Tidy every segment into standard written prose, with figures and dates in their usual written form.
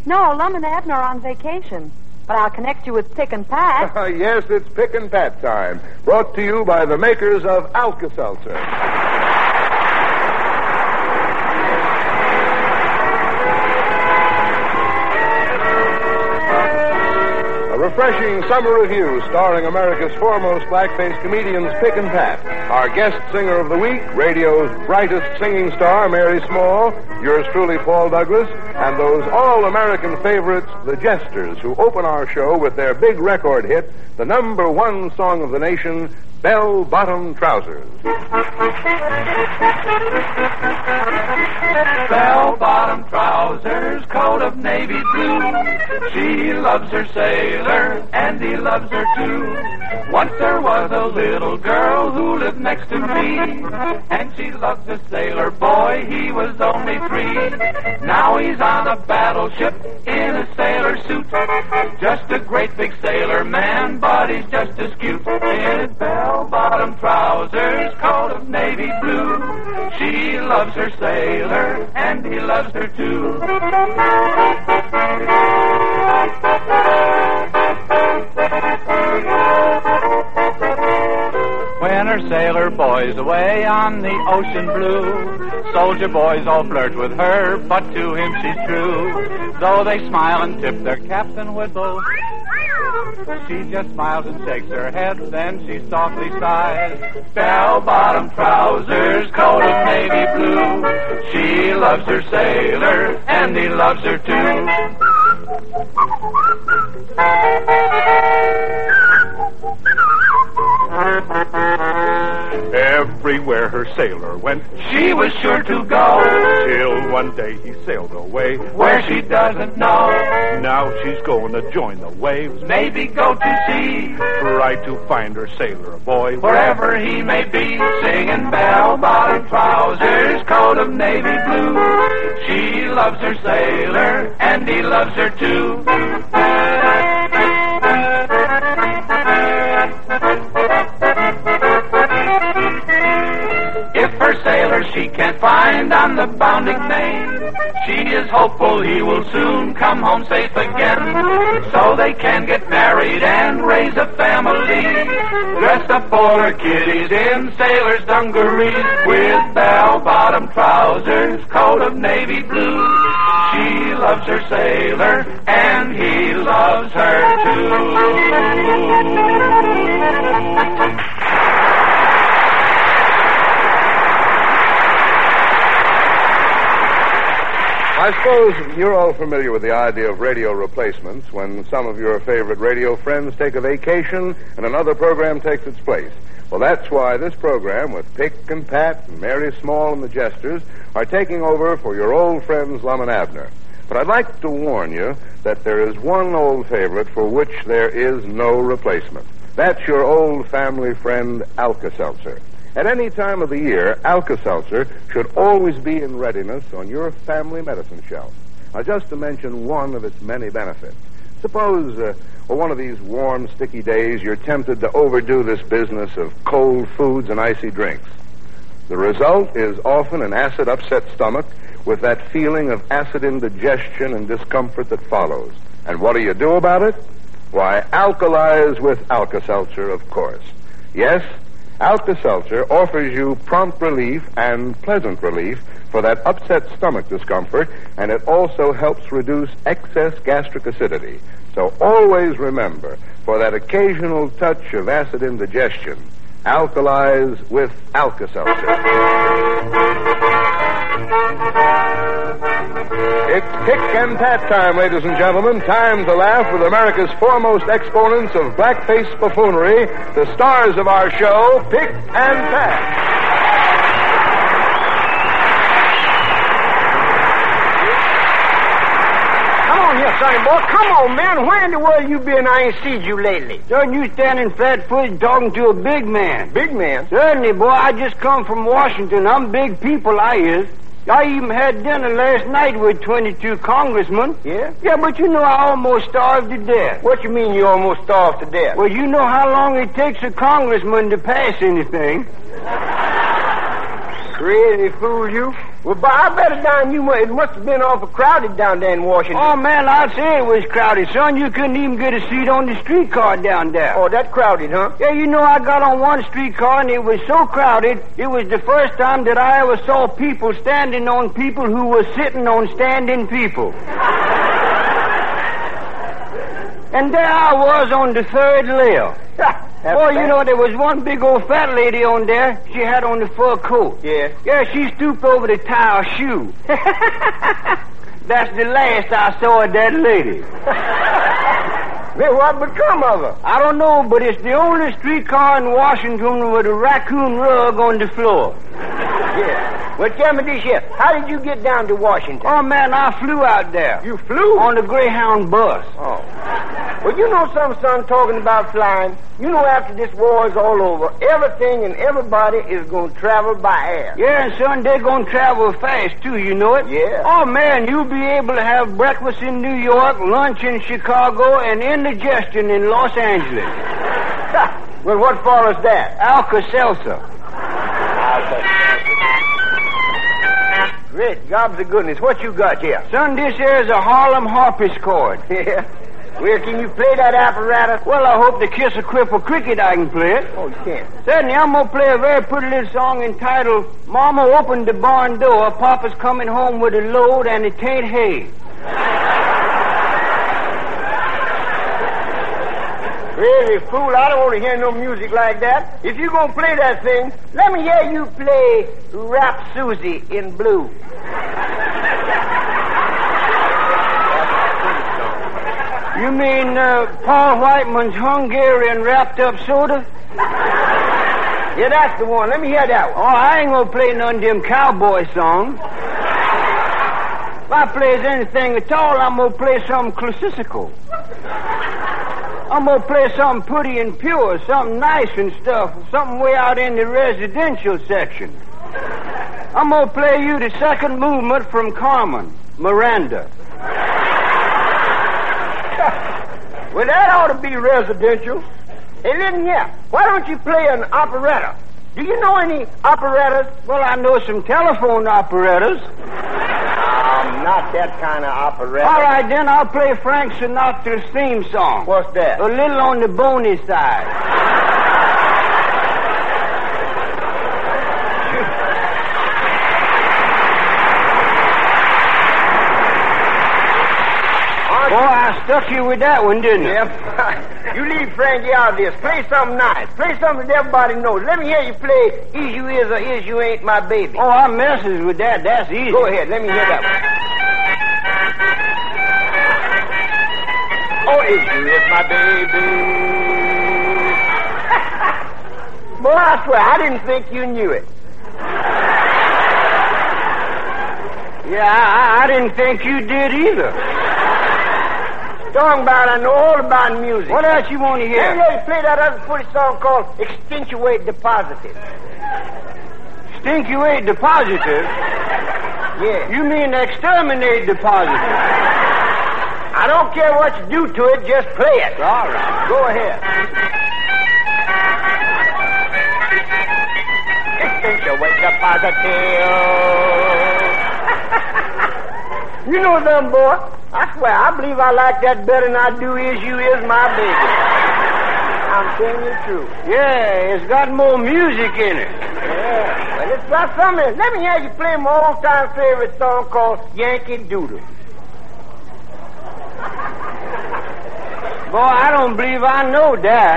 No, Lum and Abner are on vacation. But I'll connect you with Pick and Pat. Yes, it's Pick and Pat time. Brought to you by the makers of Alka-Seltzer. A refreshing summer review starring America's foremost blackface comedians, Pick and Pat. Our guest singer of the week, radio's brightest singing star, Mary Small, yours truly, Paul Douglas, and those all-American favorites, the Jesters, who open our show with their big record hit, the number one song of the nation, Bell-Bottom Trousers. Bell-bottom trousers, coat of navy blue. She loves her sailor, and he loves her too. Once there was a little girl who lived next to me, and she loved the sailor boy, he was only 3. Now he's on a battleship in a sailor suit. Just a great big sailor man, but he's just as cute. In his bell-bottom trousers, coat of navy blue. She loves her sailor, and he loves her too. When her sailor boy's away on the ocean blue, soldier boys all flirt with her, but to him she's true. Though they smile and tip their caps and whistle, she just smiles and shakes her head, then she softly sighs. Bell-bottom trousers, coat of navy blue. She loves her sailor, and he loves her too. Everywhere her sailor went, she was sure to go. Till one day he sailed away, where she doesn't know. Now she's going to join the waves, maybe go to sea. Try to find her sailor boy, wherever he may be. Singing bell-bottom trousers, coat of navy blue. She loves her sailor, and he loves her too. If her sailor she can't find on the bounding main, she is hopeful he will soon come home safe again, so they can get married and raise a family. Dressed up for her kiddies in sailor's dungarees, with bell-bottom trousers, coat of navy blue. She loves her sailor, and he loves her too. I suppose you're all familiar with the idea of radio replacements when some of your favorite radio friends take a vacation and another program takes its place. Well, that's why this program with Pick and Pat and Mary Small and the Jesters are taking over for your old friends Lum and Abner. But I'd like to warn you that there is one old favorite for which there is no replacement. That's your old family friend Alka-Seltzer. At any time of the year, Alka-Seltzer should always be in readiness on your family medicine shelf. Now, just to mention one of its many benefits. Suppose, one of these warm, sticky days, you're tempted to overdo this business of cold foods and icy drinks. The result is often an acid-upset stomach with that feeling of acid indigestion and discomfort that follows. And what do you do about it? Why, alkalize with Alka-Seltzer, of course. Yes, Alka-Seltzer offers you prompt relief and pleasant relief for that upset stomach discomfort, and it also helps reduce excess gastric acidity. So always remember, for that occasional touch of acid indigestion, alkalize with Alka-Seltzer. It's Pick and Pat time, ladies and gentlemen. Time to laugh with America's foremost exponents of blackface buffoonery, the stars of our show, Pick and Pat. Sonny boy, come on, man. Where in the world you been? I ain't seen you lately. Son, you standing flat-footed talking to a big man. Big man? Certainly, boy. I just come from Washington. I'm big people, I is. I even had dinner last night with 22 congressmen. Yeah? Yeah, but you know I almost starved to death. What you mean you almost starved to death? Well, you know how long it takes a congressman to pass anything. Really fool you? Well, but I bet it must have been awful crowded down there in Washington. Oh, man, I'd say it was crowded, son. You couldn't even get a seat on the streetcar down there. Oh, that crowded, huh? Yeah, you know, I got on one streetcar, and it was so crowded, it was the first time that I ever saw people standing on people who were sitting on standing people. And there I was on the third layer. Oh, you know, there was one big old fat lady on there. She had on the fur coat. Yeah? Yeah, she stooped over to tie her shoe. That's the last I saw of that lady. Man, what become of her? I don't know, but it's the only streetcar in Washington with a raccoon rug on the floor. Yeah. Well, tell me this here. How did you get down to Washington? Oh, man, I flew out there. You flew? On the Greyhound bus. Oh. Well, you know something, son, talking about flying. You know after this war is all over, everything and everybody is going to travel by air. Yeah, and son, they're going to travel fast, too, you know it? Yeah. Oh, man, you'll be able to have breakfast in New York, lunch in Chicago, and indigestion in Los Angeles. Well, what follows that? Alka-Seltzer. Great gobs of goodness. What you got here? Son, this here is a Harlem harpsichord. Yeah? Well, can you play that apparatus? Well, I hope to kiss a cripple cricket I can play it. Oh, you can? Certainly, I'm going to play a very pretty little song entitled Mama Opened the Barn Door, Papa's Coming Home with a Load, and it ain't hay. Really, fool, I don't want to hear no music like that. If you're going to play that thing, let me hear you play Rap Susie in Blue. You mean Paul Whiteman's Hungarian wrapped up soda? Yeah, that's the one. Let me hear that one. Oh, I ain't gonna play none of them cowboy songs. If I plays anything at all, I'm gonna play something classical. I'm gonna play something pretty and pure, something nice and stuff, something way out in the residential section. I'm gonna play you the second movement from Carmen, Miranda. Well, that ought to be residential. Hey, listen here. Why don't you play an operetta? Do you know any operettas? Well, I know some telephone operettas. Not that kind of operetta. All right, then I'll play Frank Sinatra's theme song. What's that? A little on the bony side. Boy, I stuck you with that one, didn't I? Yep. You leave Frankie out of this. Play something nice. Play something that everybody knows. Let me hear you play Is You Is or Is You Ain't My Baby. Oh, I messes with that. That's easy. Go ahead. Let me hear that one. Oh, Is You Is My Baby. Boy, I swear, I didn't think you knew it. Yeah, I didn't think you did either. Talking about, I know all about music. What else you want to hear? Let me hear you play that other pretty song called Extenuate the Positive. Extenuate the positive? Yeah. You mean exterminate the positive? I don't care what you do to it, just play it. All right. Go ahead. Extenuate the positive. You know them, boy. I swear, I believe I like that better than I do Is You Is My Baby. I'm telling you the truth. Yeah, it's got more music in it. Yeah, well, it's got something. Let me hear you play my all-time favorite song called Yankee Doodle. Boy, I don't believe I know that.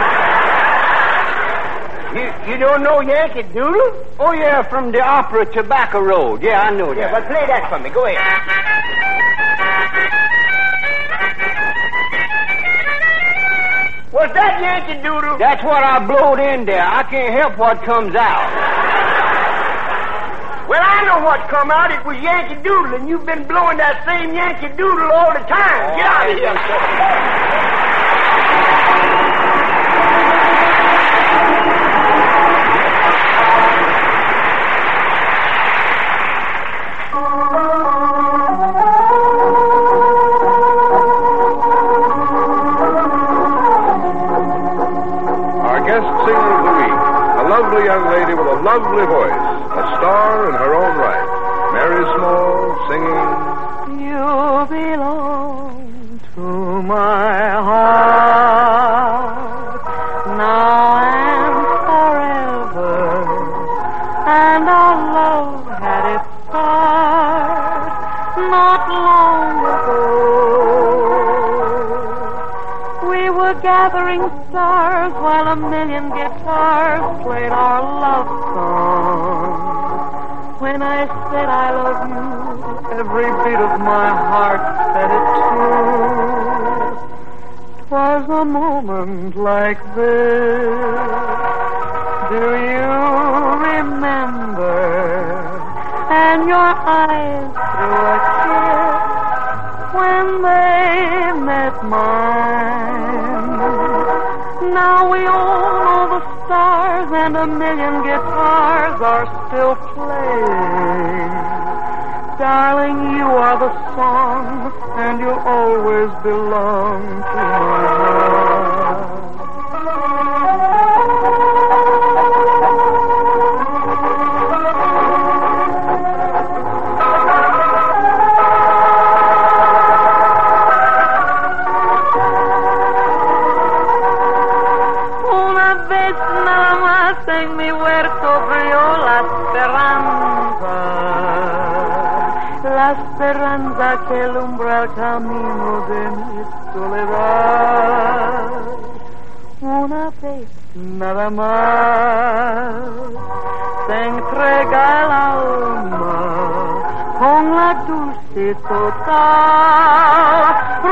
You don't know Yankee Doodle? Oh, yeah, from the opera Tobacco Road. Yeah, I know that. Yeah, but play that for me. Go ahead. Was that Yankee Doodle? That's what I blowed in there. I can't help what comes out. Well, I know what come out. It was Yankee Doodle, and you've been blowing that same Yankee Doodle all the time. Get out of here. Young lady with a lovely voice, a star in her own right. Small singing. You belong to my heart now and forever, and our love had its start not long ago. We were gathering stars while a million guitars played our love song. When I said I love you, every beat of my heart said it too. 'Twas a moment like this. Do you remember? And your eyes threw a kiss when they met mine. Now we all know the stars and a million guitars are still playing. Darling, you are the song, and you'll always belong to my heart. Una vez nada más en mi huerto brilló la esperanza. La esperanza que alumbra el camino de mi soledad. Una vez nada más se entrega el alma con la dulce total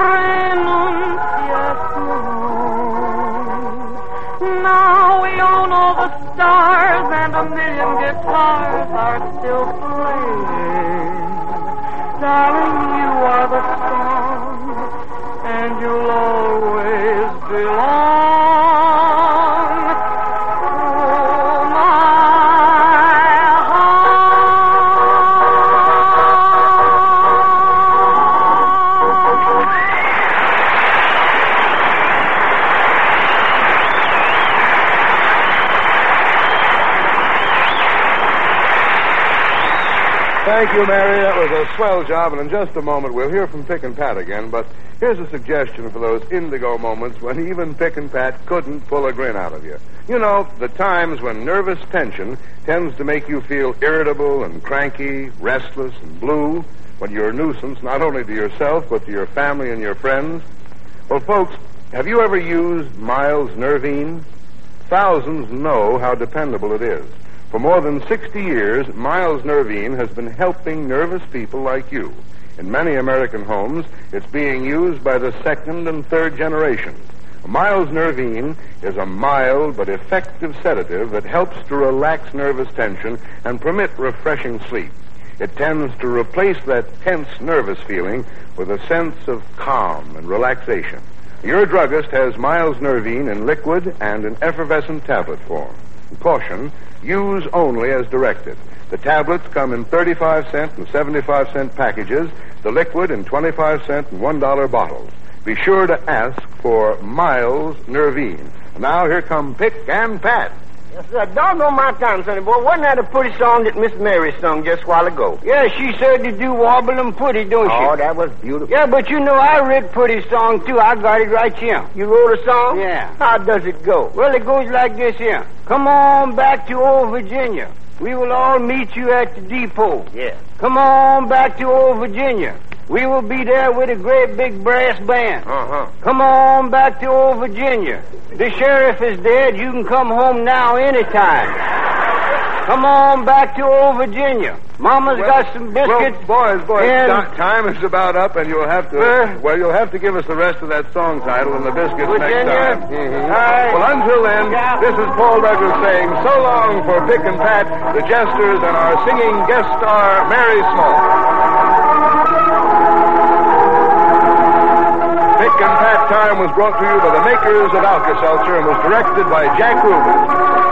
renunciación. Now we all know the stars and a million guitars are still playing. Darling, you are the song, and you'll always belong to my Thank you, Mary. That was a swell job, and in just a moment we'll hear from Pick and Pat again, but here's a suggestion for those indigo moments when even Pick and Pat couldn't pull a grin out of you. You know, the times when nervous tension tends to make you feel irritable and cranky, restless and blue, when you're a nuisance not only to yourself but to your family and your friends. Well, folks, have you ever used Miles Nervine? Thousands know how dependable it is. For more than 60 years, Miles Nervine has been helping nervous people like you. In many American homes, it's being used by the second and third generations. Miles Nervine is a mild but effective sedative that helps to relax nervous tension and permit refreshing sleep. It tends to replace that tense, nervous feeling with a sense of calm and relaxation. Your druggist has Miles Nervine in liquid and in effervescent tablet form. Caution, use only as directed. The tablets come in 35-cent and 75-cent packages, the liquid in 25-cent and $1 bottles. Be sure to ask for Miles Nervine. Now here come Pick and Pat. Yes, sir. Doggone my time, sonny boy. Wasn't that a pretty song that Miss Mary sung just a while ago? Yeah, she said to do wobble and putty, don't she? Oh, that was beautiful. Yeah, but you know, I read putty song, too. I got it right here. You wrote a song? Yeah. How does it go? Well, it goes like this here. Come on back to old Virginia. We will all meet you at the depot. Yeah. Come on back to old Virginia. We will be there with a great big brass band. Uh-huh. Come on back to old Virginia. The sheriff is dead. You can come home now anytime. Come on back to old Virginia. Mama's got some biscuits. Well, boys, and... time is about up, and you'll have to, you'll have to give us the rest of that song title and the biscuits Virginia. next time. Mm-hmm. All right. Well, until then, this is Paul Douglas saying so long for Pick and Pat, the jesters, and our singing guest star, Mary Small. Pick and Pat Time was brought to you by the makers of Alka-Seltzer and was directed by Jack Rubin.